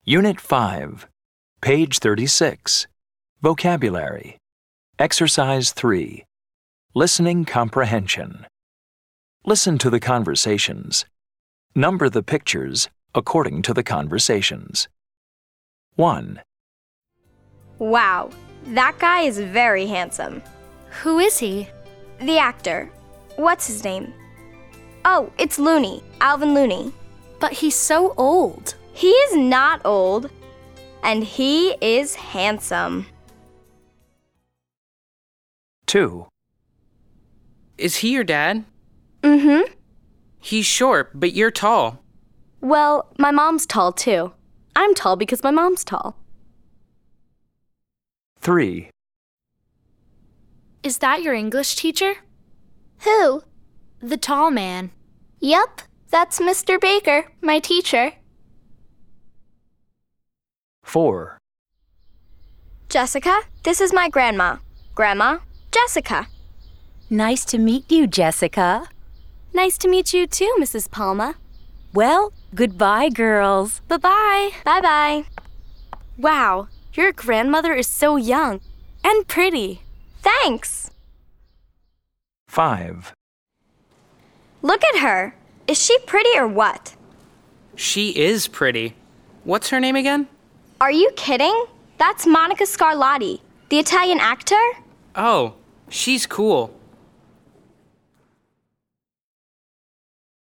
Unit 5, page 36. Vocabulary. Exercise 3. Listening comprehension. Listen to the conversations. Number the pictures according to the conversations. 1, Wow, that guy is very handsome. Who is he? The actor. What's his name? Oh, it's Looney, Alvin Looney. But he's so old. He is not old, and he is handsome. 2, Is he your dad? Mm-hmm. He's short, but you're tall. Well, my mom's tall too. I'm tall because my mom's tall. 3, Is that your English teacher? Who? The tall man. Yup, that's Mr. Baker, my teacher. 4, Jessica, this is my grandma. Grandma, Jessica. Nice to meet you, Jessica. Nice to meet you too, Mrs. Palma. Well, goodbye, girls. Bye-bye. Bye-bye. Wow, your grandmother is so young and pretty. Thanks. 5, Look at her. Is she pretty or what? She is pretty. What's her name again? Are you kidding? That's Monica Scarlatti, the Italian actor. Oh, she's cool.